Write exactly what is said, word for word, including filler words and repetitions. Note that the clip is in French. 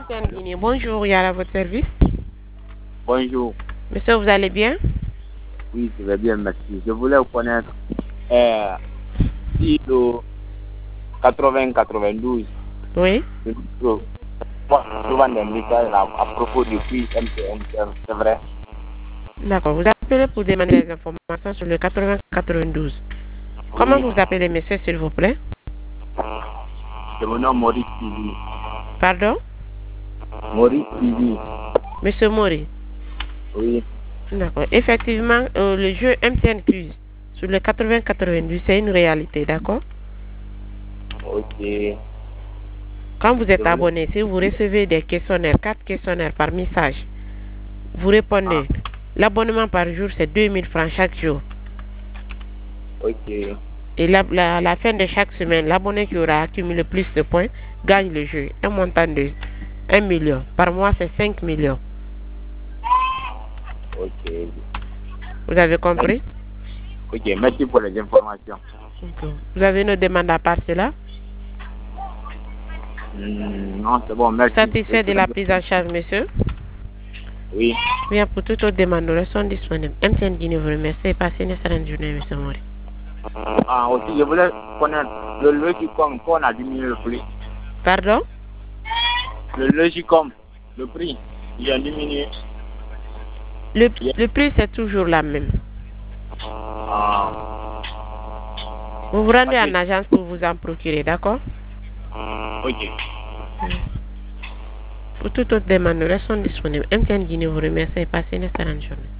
M T N Guinée, bonjour, il y a à votre service. Bonjour. Monsieur, vous allez bien? Oui, je vais bien, merci. Je voulais vous connaître euh, si le quatre-vingts quatre-vingt-douze. Oui. Moi, souvent des messages à, à propos du prix M T N, c'est vrai. D'accord, vous appelez pour demander des informations sur le quatre-vingts quatre-vingt-douze. Comment Oui. vous appelez, monsieur, s'il vous plaît? C'est mon nom Maurice Tizi. Pardon? Maurice Tizi. Monsieur Mori. Oui. D'accord. Effectivement, euh, le jeu M T N Plus sur le quatre-vingts quatre-vingt-douze, c'est une réalité, d'accord? Ok. Quand vous êtes voulais... abonné, si vous recevez des questionnaires, quatre questionnaires par message, vous répondez. Ah. L'abonnement par jour, c'est deux mille francs chaque jour. Ok. Et la, la, la fin de chaque semaine, l'abonné qui aura accumulé plus de points gagne le jeu. Un montant de un million. Par mois, c'est cinq millions. Ok. Vous avez compris? Ok, merci pour les informations. Okay. Vous avez une demande à part cela? Mmh, non, c'est bon, merci. Satisfait de la prise en charge, monsieur? Oui. Bien, pour toute autre demande, nous restons disponibles. M T N Guinée vous remercie et passez une excellente journée, monsieur Mori. Ah, aussi, je voulais connaître le Logicom, qu'on a diminué le prix. Pardon? Le Logicom, le prix, il a diminué. Le, le prix, c'est toujours la même. Ah. Vous vous rendez en agence pour vous en procurer, d'accord? Ok. Pour toute autre demande, nous restons disponibles. M T N Guinée vous remercie et passez une excellente journée.